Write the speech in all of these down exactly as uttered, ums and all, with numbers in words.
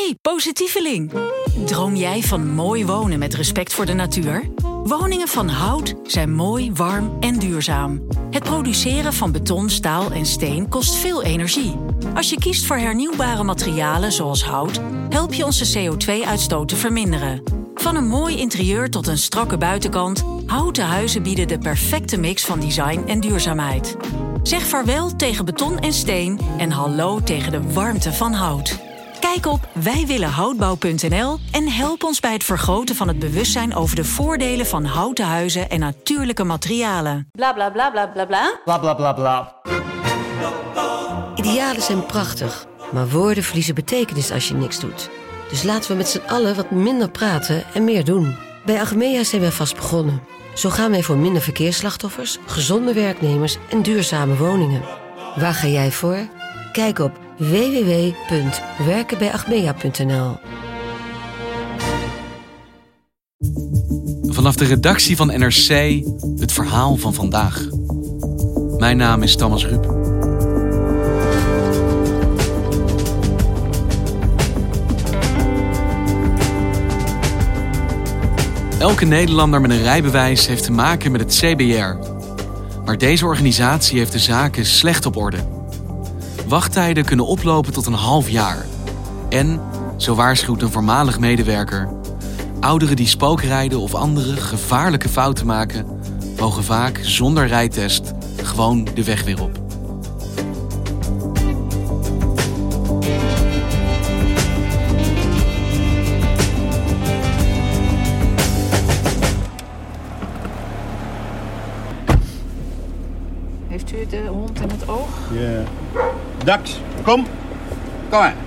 Hey, positieveling! Droom jij van mooi wonen met respect voor de natuur? Woningen van hout zijn mooi, warm en duurzaam. Het produceren van beton, staal en steen kost veel energie. Als je kiest voor hernieuwbare materialen zoals hout, help je onze C O twee uitstoot te verminderen. Van een mooi interieur tot een strakke buitenkant, houten huizen bieden de perfecte mix van design en duurzaamheid. Zeg vaarwel tegen beton en steen en hallo tegen de warmte van hout. Kijk op wijwillenhoutbouw punt n l en help ons bij het vergroten van het bewustzijn over de voordelen van houten huizen en natuurlijke materialen. Bla bla bla bla bla bla. Bla bla bla bla. Idealen zijn prachtig, maar woorden verliezen betekenis als je niks doet. Dus laten we met z'n allen wat minder praten en meer doen. Bij Achmea zijn we vast begonnen. Zo gaan wij voor minder verkeersslachtoffers, gezonde werknemers en duurzame woningen. Waar ga jij voor? Kijk op w w w punt werken bij achmea punt n l. Vanaf de redactie van N R C, het verhaal van vandaag. Mijn naam is Thomas Ruip. Elke Nederlander met een rijbewijs heeft te maken met het C B R. Maar deze organisatie heeft de zaken slecht op orde. Wachttijden kunnen oplopen tot een half jaar. En, zo waarschuwt een voormalig medewerker, ouderen die spookrijden of andere gevaarlijke fouten maken, mogen vaak zonder rijtest gewoon de weg weer op. Heeft u de hond in het oog? Ja. Dax, kom. Kom maar.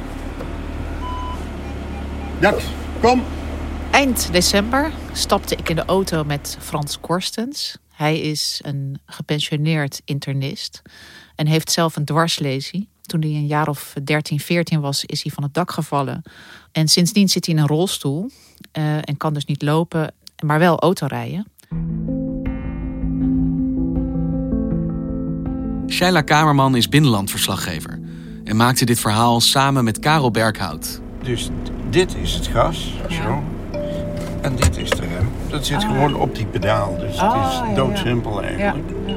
Dax, kom. Eind december stapte ik in de auto met Frans Korstens. Hij is een gepensioneerd internist en heeft zelf een dwarslesie. Toen hij een jaar of dertien, veertien was, is hij van het dak gevallen. En sindsdien zit hij in een rolstoel uh, en kan dus niet lopen, maar wel autorijden. Shaila Kamerman is binnenlandverslaggever en maakte dit verhaal samen met Karel Berghout. Dus dit is het gas, Ja. zo. En dit is de rem. Dat zit Ah. gewoon op die pedaal, dus Ah, het ja, is ja. doodsimpel eigenlijk. Ja.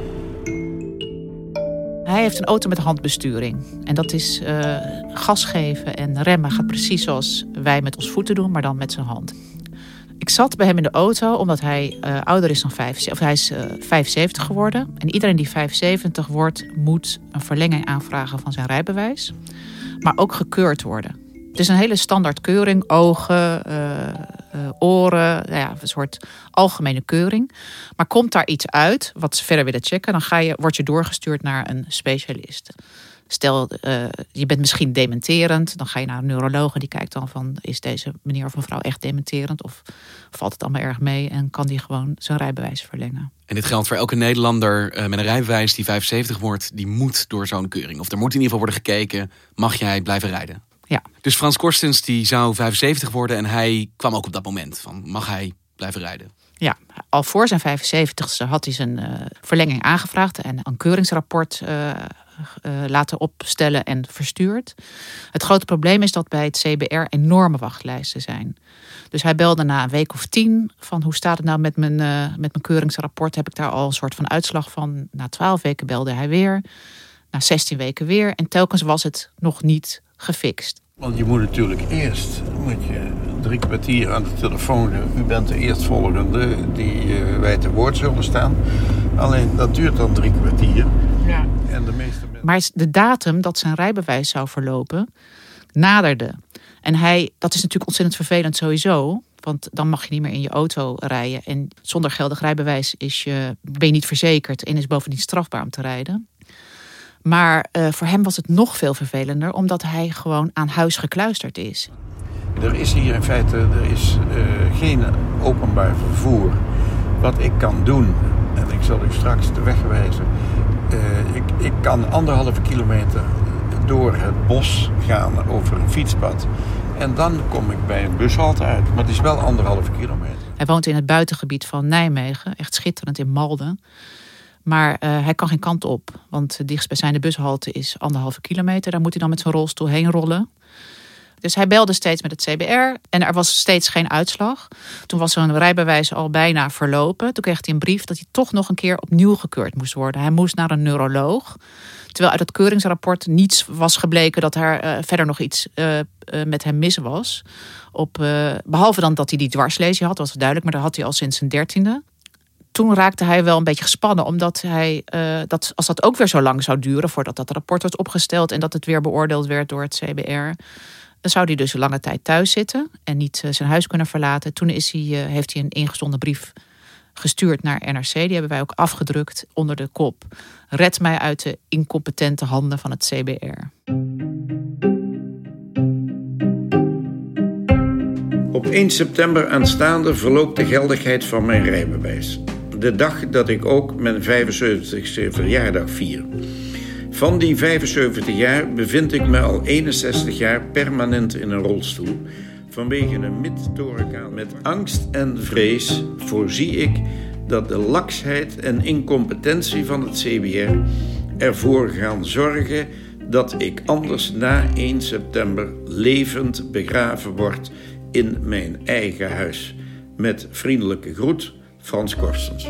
Hij heeft een auto met handbesturing. En dat is uh, gas geven en remmen gaat precies zoals wij met ons voeten doen, maar dan met zijn hand. Ik zat bij hem in de auto omdat hij uh, ouder is dan vijfenzeventig. Of hij is uh, vijfenzeventig geworden. En iedereen die vijfenzeventig wordt, moet een verlenging aanvragen van zijn rijbewijs. Maar ook gekeurd worden. Het is een hele standaard keuring. Ogen, uh, uh, oren, nou ja, een soort algemene keuring. Maar komt daar iets uit wat ze verder willen checken, dan ga je, word je doorgestuurd naar een specialist. Stel, uh, je bent misschien dementerend. Dan ga je naar een neuroloog en die kijkt dan van, is deze meneer of mevrouw echt dementerend? Of valt het allemaal erg mee en kan die gewoon zijn rijbewijs verlengen? En dit geldt voor elke Nederlander uh, met een rijbewijs die vijfenzeventig wordt, die moet door zo'n keuring. Of er moet in ieder geval worden gekeken, mag jij blijven rijden? Ja. Dus Frans Korstens die zou vijfenzeventig worden en hij kwam ook op dat moment van, mag hij blijven rijden? Ja, al voor zijn vijfenzeventigste had hij zijn uh, verlenging aangevraagd en een keuringsrapport uh, uh, laten opstellen en verstuurd. Het grote probleem is dat bij het C B R enorme wachtlijsten zijn. Dus hij belde na een week of tien van hoe staat het nou met mijn, uh, met mijn keuringsrapport. Heb ik daar al een soort van uitslag van. Na twaalf weken belde hij weer. Na zestien weken weer. En telkens was het nog niet gefixt. Want je moet natuurlijk eerst moet je drie kwartier aan de telefoon. U bent de eerstvolgende die uh, wij te woord zullen staan. Alleen dat duurt dan drie kwartier. Ja. En de meeste mensen... Maar de datum dat zijn rijbewijs zou verlopen naderde. En hij, dat is natuurlijk ontzettend vervelend sowieso. Want dan mag je niet meer in je auto rijden. En zonder geldig rijbewijs is je, ben je niet verzekerd en is bovendien strafbaar om te rijden. Maar uh, voor hem was het nog veel vervelender, omdat hij gewoon aan huis gekluisterd is. Er is hier in feite er is, uh, geen openbaar vervoer. Wat ik kan doen, en ik zal u straks de weg wijzen. Uh, ik, ik kan anderhalve kilometer door het bos gaan over een fietspad. En dan kom ik bij een bushalte uit. Maar het is wel anderhalve kilometer. Hij woont in het buitengebied van Nijmegen, echt schitterend in Malden. Maar uh, hij kan geen kant op, want de dichtstbijzijnde bushalte is anderhalve kilometer. Daar moet hij dan met zijn rolstoel heen rollen. Dus hij belde steeds met het C B R en er was steeds geen uitslag. Toen was zijn rijbewijs al bijna verlopen. Toen kreeg hij een brief dat hij toch nog een keer opnieuw gekeurd moest worden. Hij moest naar een neuroloog. Terwijl uit het keuringsrapport niets was gebleken dat er uh, verder nog iets uh, uh, met hem mis was. Op, uh, behalve dan dat hij die dwarslesie had, was het duidelijk. Maar dat had hij al sinds zijn dertiende. Toen raakte hij wel een beetje gespannen. Omdat hij, uh, dat, als dat ook weer zo lang zou duren voordat dat rapport werd opgesteld en dat het weer beoordeeld werd door het C B R, dan zou hij dus een lange tijd thuis zitten en niet uh, zijn huis kunnen verlaten. Toen is hij, uh, heeft hij een ingezonden brief gestuurd naar N R C. Die hebben wij ook afgedrukt onder de kop: red mij uit de incompetente handen van het C B R. Op één september aanstaande verloopt de geldigheid van mijn rijbewijs. De dag dat ik ook mijn vijfenzeventigste verjaardag vier. Van die vijfenzeventig jaar bevind ik me al eenenzestig jaar permanent in een rolstoel. Vanwege een mid-thoracaal. Met angst en vrees voorzie ik dat de laksheid en incompetentie van het C B R ervoor gaan zorgen dat ik anders na één september levend begraven word in mijn eigen huis. Met vriendelijke groet, Frans Korstens.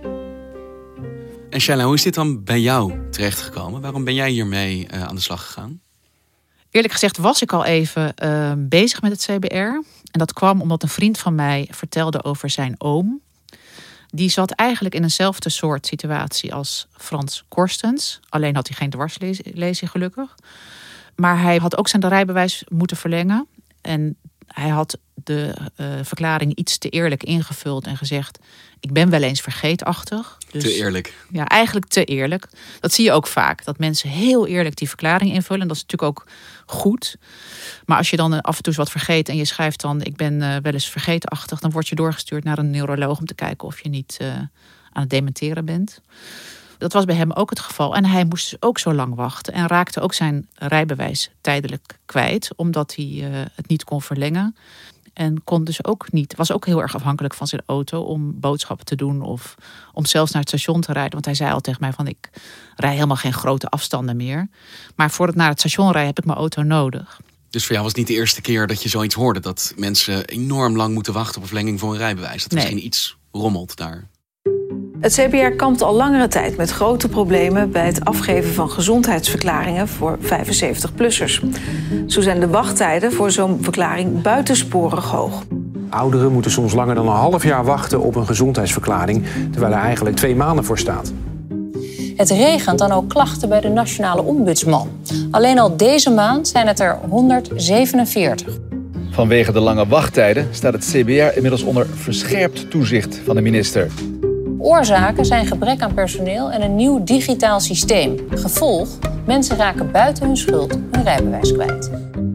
En Shaila, hoe is dit dan bij jou terechtgekomen? Waarom ben jij hiermee uh, aan de slag gegaan? Eerlijk gezegd was ik al even uh, bezig met het C B R. En dat kwam omdat een vriend van mij vertelde over zijn oom. Die zat eigenlijk in eenzelfde soort situatie als Frans Korstens. Alleen had hij geen dwarslesie gelukkig. Maar hij had ook zijn rijbewijs moeten verlengen. En hij had de uh, verklaring iets te eerlijk ingevuld en gezegd: ik ben wel eens vergeetachtig. Dus, te eerlijk. Ja, eigenlijk te eerlijk. Dat zie je ook vaak. Dat mensen heel eerlijk die verklaring invullen. En dat is natuurlijk ook goed. Maar als je dan af en toe eens wat vergeet en je schrijft dan: ik ben uh, wel eens vergeetachtig, dan word je doorgestuurd naar een neuroloog om te kijken of je niet uh, aan het dementeren bent. Dat was bij hem ook het geval. En hij moest dus ook zo lang wachten. En raakte ook zijn rijbewijs tijdelijk kwijt. Omdat hij uh, het niet kon verlengen. En kon dus ook niet, was ook heel erg afhankelijk van zijn auto om boodschappen te doen. Of om zelfs naar het station te rijden. Want hij zei al tegen mij van: ik rij helemaal geen grote afstanden meer. Maar voor het naar het station rijden heb ik mijn auto nodig. Dus voor jou was het niet de eerste keer dat je zoiets hoorde. Dat mensen enorm lang moeten wachten op een verlenging voor een rijbewijs. Dat er Nee. misschien iets rommelt daar. Het C B R kampt al langere tijd met grote problemen bij het afgeven van gezondheidsverklaringen voor vijfenzeventig-plussers. Zo zijn de wachttijden voor zo'n verklaring buitensporig hoog. Ouderen moeten soms langer dan een half jaar wachten op een gezondheidsverklaring, terwijl er eigenlijk twee maanden voor staat. Het regent dan ook klachten bij de Nationale Ombudsman. Alleen al deze maand zijn het er honderdzevenenveertig. Vanwege de lange wachttijden staat het C B R inmiddels onder verscherpt toezicht van de minister. Oorzaken zijn gebrek aan personeel en een nieuw digitaal systeem. Gevolg: mensen raken buiten hun schuld hun rijbewijs kwijt.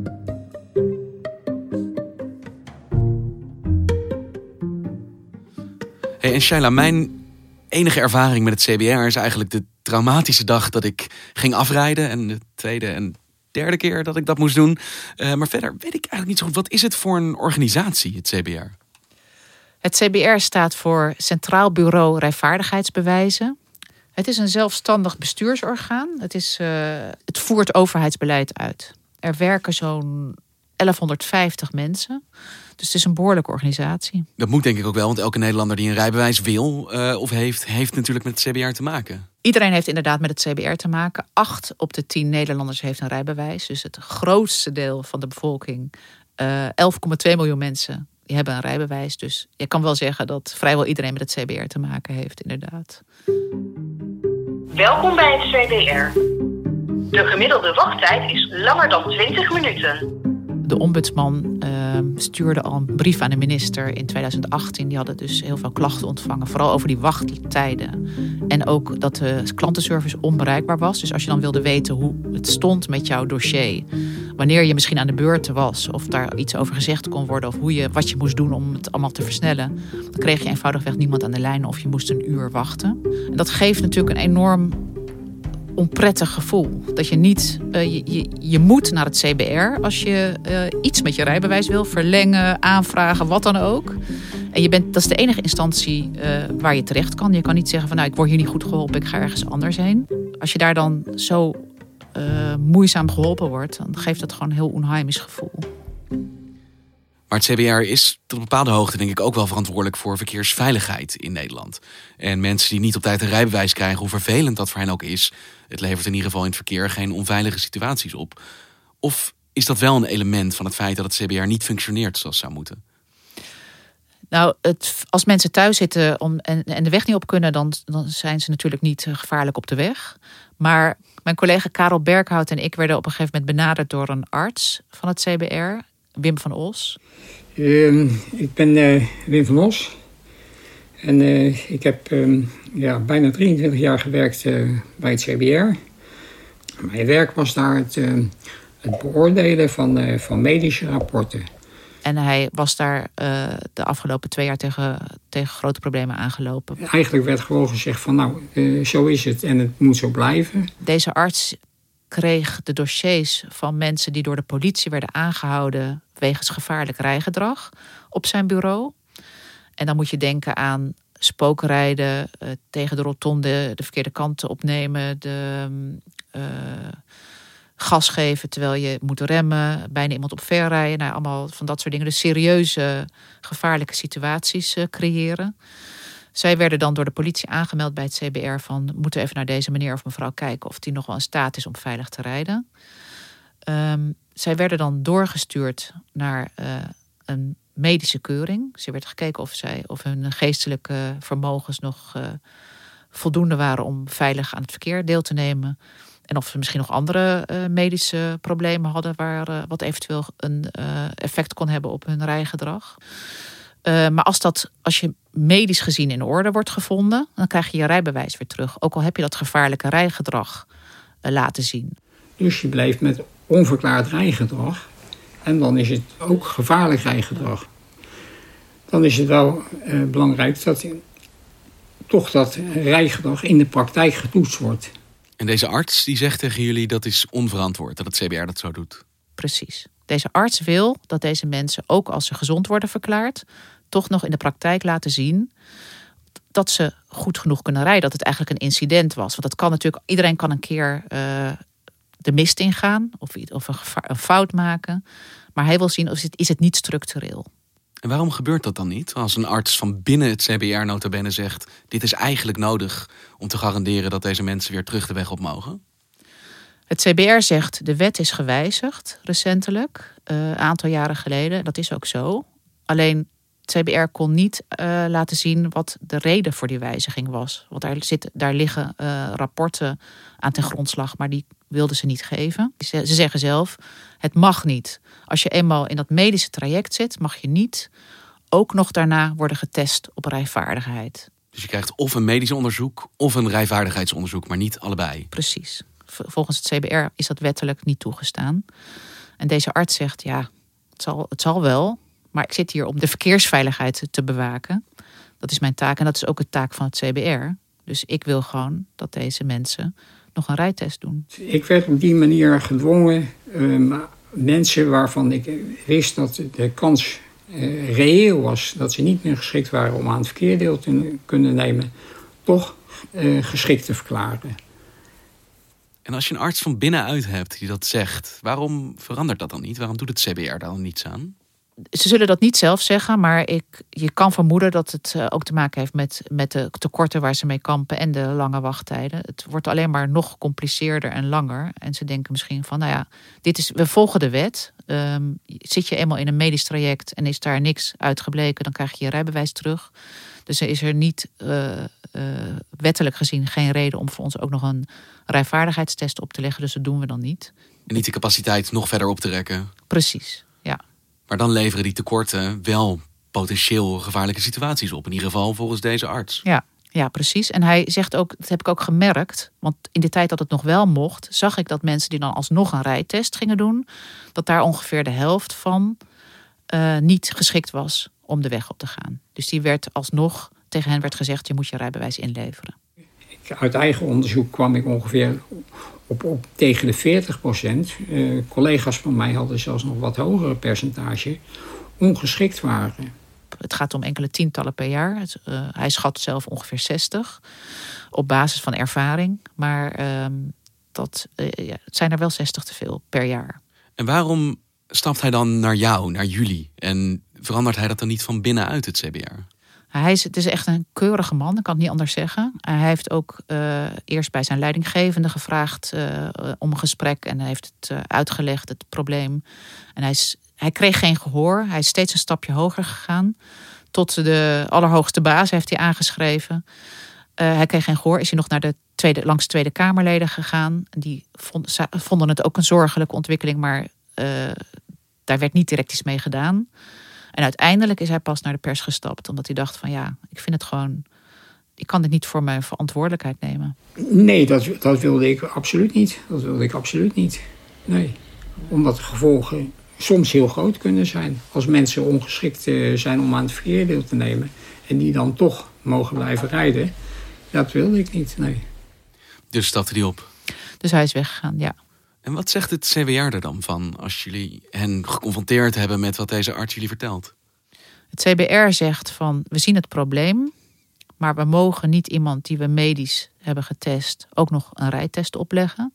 Hey, en Shaila, mijn enige ervaring met het C B R is eigenlijk de traumatische dag dat ik ging afrijden. En de tweede en derde keer dat ik dat moest doen. Uh, maar verder weet ik eigenlijk niet zo goed. Wat is het voor een organisatie, het C B R? Het C B R staat voor Centraal Bureau Rijvaardigheidsbewijzen. Het is een zelfstandig bestuursorgaan. Het, is, uh, het voert overheidsbeleid uit. Er werken zo'n elfhonderdvijftig mensen. Dus het is een behoorlijke organisatie. Dat moet denk ik ook wel, want elke Nederlander die een rijbewijs wil uh, of heeft, heeft natuurlijk met het C B R te maken. Iedereen heeft inderdaad met het C B R te maken. Acht op de tien Nederlanders heeft een rijbewijs. Dus het grootste deel van de bevolking, uh, elf komma twee miljoen mensen, die hebben een rijbewijs. Dus je kan wel zeggen dat vrijwel iedereen met het C B R te maken heeft, inderdaad. Welkom bij het C B R. De gemiddelde wachttijd is langer dan twintig minuten. De ombudsman uh, stuurde al een brief aan de minister in tweeduizend achttien. Die hadden dus heel veel klachten ontvangen. Vooral over die wachttijden. En ook dat de klantenservice onbereikbaar was. Dus als je dan wilde weten hoe het stond met jouw dossier. Wanneer je misschien aan de beurt was. Of daar iets over gezegd kon worden. Of hoe je, wat je moest doen om het allemaal te versnellen. Dan kreeg je eenvoudigweg niemand aan de lijn. Of je moest een uur wachten. En dat geeft natuurlijk een enorm onprettig gevoel. Dat je niet, uh, je, je, je moet naar het C B R als je uh, iets met je rijbewijs wil. Verlengen, aanvragen, wat dan ook. En je bent, dat is de enige instantie uh, waar je terecht kan. Je kan niet zeggen van nou, ik word hier niet goed geholpen, ik ga ergens anders heen. Als je daar dan zo uh, moeizaam geholpen wordt, dan geeft dat gewoon een heel onheimisch gevoel. Maar het C B R is tot een bepaalde hoogte denk ik ook wel verantwoordelijk voor verkeersveiligheid in Nederland. En mensen die niet op tijd een rijbewijs krijgen, hoe vervelend dat voor hen ook is, het levert in ieder geval in het verkeer geen onveilige situaties op. Of is dat wel een element van het feit dat het C B R niet functioneert zoals het zou moeten? Nou, het, als mensen thuis zitten om, en, en de weg niet op kunnen, dan, dan zijn ze natuurlijk niet gevaarlijk op de weg. Maar mijn collega Karel Berghout en ik werden op een gegeven moment benaderd door een arts van het C B R, Wim van Os. Uh, ik ben uh, Wim van Os. En uh, ik heb uh, ja, bijna drieëntwintig jaar gewerkt uh, bij het C B R. Mijn werk was daar het, uh, het beoordelen van, uh, van medische rapporten. En hij was daar uh, de afgelopen twee jaar tegen, tegen grote problemen aangelopen. Eigenlijk werd gewoon gezegd van nou, uh, zo is het en het moet zo blijven. Deze arts kreeg de dossiers van mensen die door de politie werden aangehouden wegens gevaarlijk rijgedrag op zijn bureau. En dan moet je denken aan spookrijden, uh, tegen de rotonde de verkeerde kant opnemen, de uh, gas geven terwijl je moet remmen, bijna iemand op ver rijden. Nou, allemaal van dat soort dingen. Dus serieuze gevaarlijke situaties uh, creëren. Zij werden dan door de politie aangemeld bij het C B R van moeten we even naar deze meneer of mevrouw kijken of die nog wel in staat is om veilig te rijden. Um, zij werden dan doorgestuurd naar uh, een medische keuring. Dus er werd gekeken of, zij, of hun geestelijke vermogens nog uh, voldoende waren om veilig aan het verkeer deel te nemen. En of ze misschien nog andere uh, medische problemen hadden waar uh, wat eventueel een uh, effect kon hebben op hun rijgedrag. Uh, maar als, dat, als je medisch gezien in orde wordt gevonden, dan krijg je je rijbewijs weer terug. Ook al heb je dat gevaarlijke rijgedrag uh, laten zien. Dus je blijft met onverklaard rijgedrag. En dan is het ook gevaarlijk rijgedrag. Dan is het wel uh, belangrijk dat toch dat rijgedrag in de praktijk getoetst wordt. En deze arts die zegt tegen jullie dat is onverantwoord dat het C B R dat zo doet. Precies. Deze arts wil dat deze mensen, ook als ze gezond worden verklaard, toch nog in de praktijk laten zien dat ze goed genoeg kunnen rijden. Dat het eigenlijk een incident was. Want dat kan natuurlijk, iedereen kan een keer uh, de mist ingaan of, of een, gevaar, een fout maken. Maar hij wil zien of het, is het niet structureel. En waarom gebeurt dat dan niet? Als een arts van binnen het C B R nota bene zegt, dit is eigenlijk nodig om te garanderen dat deze mensen weer terug de weg op mogen? Het C B R zegt, de wet is gewijzigd recentelijk, een uh, aantal jaren geleden. Dat is ook zo. Alleen het C B R kon niet uh, laten zien wat de reden voor die wijziging was. Want daar, zit, daar liggen uh, rapporten aan ten grondslag, maar die wilden ze niet geven. Ze, ze zeggen zelf, het mag niet. Als je eenmaal in dat medische traject zit, mag je niet ook nog daarna worden getest op rijvaardigheid. Dus je krijgt of een medisch onderzoek of een rijvaardigheidsonderzoek, maar niet allebei. Precies. Volgens het C B R is dat wettelijk niet toegestaan. En deze arts zegt, ja, het zal, het zal wel, maar ik zit hier om de verkeersveiligheid te bewaken. Dat is mijn taak en dat is ook de taak van het C B R. Dus ik wil gewoon dat deze mensen nog een rijtest doen. Ik werd op die manier gedwongen um, mensen waarvan ik wist dat de kans uh, reëel was dat ze niet meer geschikt waren om aan het verkeer deel te kunnen nemen, toch uh, geschikt te verklaren. En als je een arts van binnenuit hebt die dat zegt, waarom verandert dat dan niet? Waarom doet het C B R daar dan niets aan? Ze zullen dat niet zelf zeggen, maar ik, je kan vermoeden dat het ook te maken heeft met, met de tekorten waar ze mee kampen en de lange wachttijden. Het wordt alleen maar nog gecompliceerder en langer. En ze denken misschien van, nou ja, dit is, we volgen de wet. Um, zit je eenmaal in een medisch traject en is daar niks uitgebleken, dan krijg je je rijbewijs terug. Dus er is er niet uh, uh, wettelijk gezien geen reden om voor ons ook nog een rijvaardigheidstest op te leggen. Dus dat doen we dan niet. En niet de capaciteit nog verder op te rekken. Precies, ja. Maar dan leveren die tekorten wel potentieel gevaarlijke situaties op. In ieder geval volgens deze arts. Ja, ja, precies. En hij zegt ook, dat heb ik ook gemerkt, want in de tijd dat het nog wel mocht, zag ik dat mensen die dan alsnog een rijtest gingen doen, dat daar ongeveer de helft van uh, niet geschikt was om de weg op te gaan. Dus die werd alsnog, tegen hen werd gezegd, je moet je rijbewijs inleveren. Uit eigen onderzoek kwam ik ongeveer op, op tegen de veertig procent. Uh, collega's van mij hadden zelfs nog wat hogere percentage ongeschikt waren. Het gaat om enkele tientallen per jaar. Het, uh, hij schat zelf ongeveer zestig op basis van ervaring. Maar uh, dat, uh, ja, het zijn er wel zestig te veel per jaar. En waarom stapt hij dan naar jou, naar jullie? En verandert hij dat dan niet van binnenuit, het C B R? Hij is, het is echt een keurige man, ik kan het niet anders zeggen. Hij heeft ook uh, eerst bij zijn leidinggevende gevraagd uh, om een gesprek. En hij heeft het uh, uitgelegd, het probleem. En hij, is, hij kreeg geen gehoor. Hij is steeds een stapje hoger gegaan. Tot de allerhoogste baas heeft hij aangeschreven. Uh, hij kreeg geen gehoor, is hij nog naar de tweede, langs Tweede Kamerleden gegaan. Die vond, vonden het ook een zorgelijke ontwikkeling, maar uh, daar werd niet direct iets mee gedaan. En uiteindelijk is hij pas naar de pers gestapt. Omdat hij dacht van ja, ik vind het gewoon... Ik kan dit niet voor mijn verantwoordelijkheid nemen. Nee, dat, dat wilde ik absoluut niet. Dat wilde ik absoluut niet. Nee. Omdat de gevolgen soms heel groot kunnen zijn. Als mensen ongeschikt zijn om aan het verkeer deel te nemen. En die dan toch mogen blijven rijden. Dat wilde ik niet, nee. Dus stapte hij op? Dus hij is weggegaan, ja. En wat zegt het C B R er dan van als jullie hen geconfronteerd hebben met wat deze arts jullie vertelt? Het C B R zegt van, we zien het probleem, maar we mogen niet iemand die we medisch hebben getest ook nog een rijtest opleggen.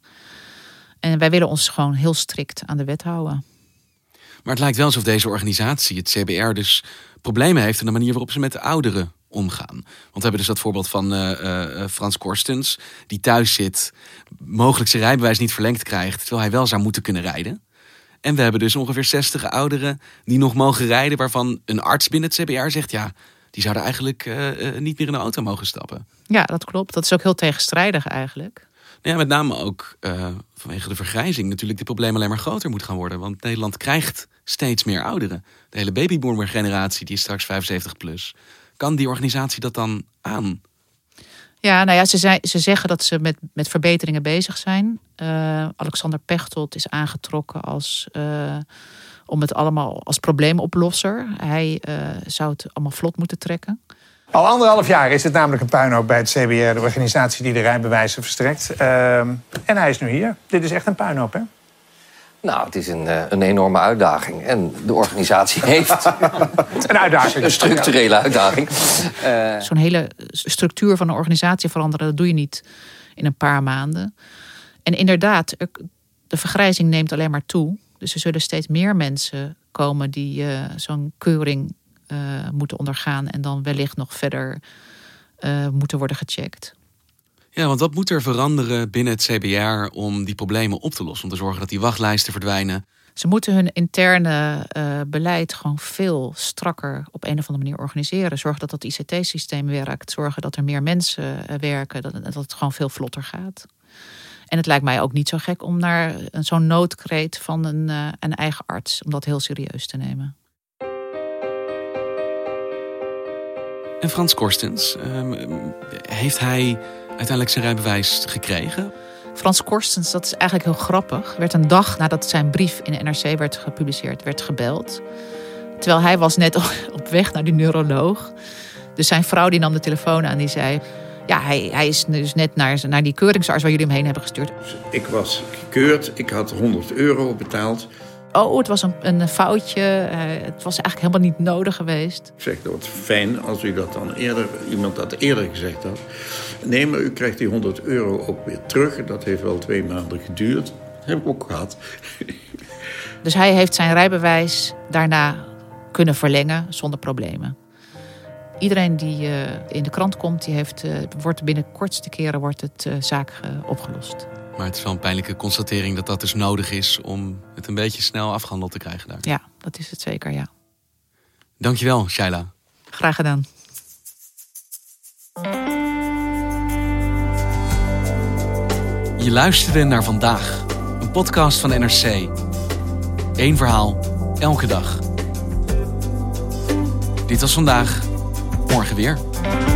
En wij willen ons gewoon heel strikt aan de wet houden. Maar het lijkt wel alsof deze organisatie, het C B R, dus problemen heeft in de manier waarop ze met de ouderen omgaan. Want we hebben dus dat voorbeeld van uh, uh, Frans Korstens, die thuis zit, mogelijk zijn rijbewijs niet verlengd krijgt, terwijl hij wel zou moeten kunnen rijden. En we hebben dus ongeveer zestig ouderen die nog mogen rijden, waarvan een arts binnen het C B R zegt, ja, die zouden eigenlijk uh, uh, niet meer in de auto mogen stappen. Ja, dat klopt. Dat is ook heel tegenstrijdig eigenlijk. Ja, met name ook uh, vanwege de vergrijzing natuurlijk de problemen alleen maar groter moet gaan worden. Want Nederland krijgt steeds meer ouderen. De hele babyboomer generatie, die is straks vijfenzeventig plus. Kan die organisatie dat dan aan? Ja, nou ja, ze, zei, ze zeggen dat ze met, met verbeteringen bezig zijn. Uh, Alexander Pechtold is aangetrokken als, uh, om het allemaal als probleemoplosser. Hij uh, zou het allemaal vlot moeten trekken. Al anderhalf jaar is het namelijk een puinhoop bij het C B R, de organisatie die de rijbewijzen verstrekt. Uh, en hij is nu hier. Dit is echt een puinhoop, hè? Nou, het is een, een enorme uitdaging. En de organisatie heeft een uitdaging. Een structurele uitdaging. Uh... Zo'n hele structuur van een organisatie veranderen, dat doe je niet in een paar maanden. En inderdaad, de vergrijzing neemt alleen maar toe. Dus er zullen steeds meer mensen komen die uh, zo'n keuring uh, moeten ondergaan en dan wellicht nog verder uh, moeten worden gecheckt. Ja, want wat moet er veranderen binnen het C B R om die problemen op te lossen? Om te zorgen dat die wachtlijsten verdwijnen? Ze moeten hun interne uh, beleid gewoon veel strakker op een of andere manier organiseren. Zorgen dat dat I C T-systeem werkt. Zorgen dat er meer mensen uh, werken. Dat, dat het gewoon veel vlotter gaat. En het lijkt mij ook niet zo gek om naar zo'n noodkreet van een, uh, een eigen arts, om dat heel serieus te nemen. En Frans Korstens, uh, heeft hij uiteindelijk zijn rijbewijs gekregen? Frans Korstens, dat is eigenlijk heel grappig. Werd een dag nadat zijn brief in de N R C werd gepubliceerd, werd gebeld. Terwijl hij was net op weg naar die neuroloog. Dus zijn vrouw die nam de telefoon aan, die zei... Ja, hij, hij is dus net naar, naar die keuringsarts waar jullie hem heen hebben gestuurd. Ik was gekeurd, ik had honderd euro betaald. Oh, het was een, een foutje. Uh, het was eigenlijk helemaal niet nodig geweest. Ik zeg, dat wordt fijn als u dat dan eerder, iemand dat eerder gezegd had. Nee, maar u krijgt die honderd euro ook weer terug. Dat heeft wel twee maanden geduurd. Dat heb ik ook gehad. Dus hij heeft zijn rijbewijs daarna kunnen verlengen zonder problemen. Iedereen die uh, in de krant komt, die heeft, uh, wordt binnen de kortste keren wordt het uh, zaak uh, opgelost. Maar het is wel een pijnlijke constatering dat dat dus nodig is om het een beetje snel afgehandeld te krijgen daar. Ja, dat is het zeker, ja. Dankjewel, Shaila. Graag gedaan. Je luisterde naar Vandaag, een podcast van N R C. Eén verhaal, elke dag. Dit was Vandaag, morgen weer.